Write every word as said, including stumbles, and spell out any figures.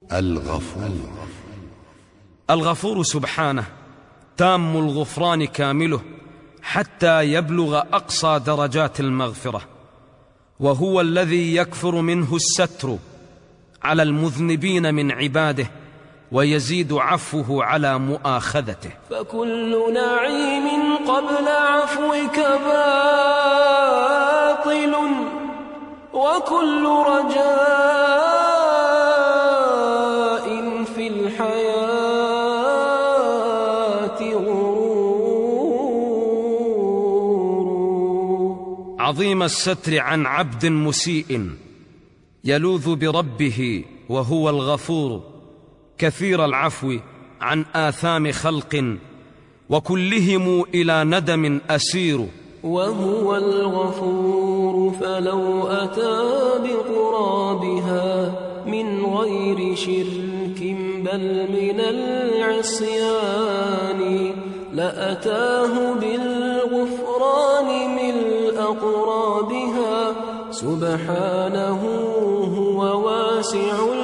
الغفور. الغفور سبحانه تام الغفران كامله حتى يبلغ أقصى درجات المغفرة، وهو الذي يكثر منه الستر على المذنبين من عباده ويزيد عفوه على مؤاخذته. فكل نعيم قبل عفوك باطل، وكل رجاء في الحياة غرور. عظيم الستر عن عبد مسيء يلوذ بربه وهو الغفور، كثير العفو عن آثام خلق وكلهم إلى ندم أسير. وهو الغفور فلو أتى بقرابها من غير شرك بل من العصيان، لأتاه بالغفران ملء قرابها، سبحانه هو واسع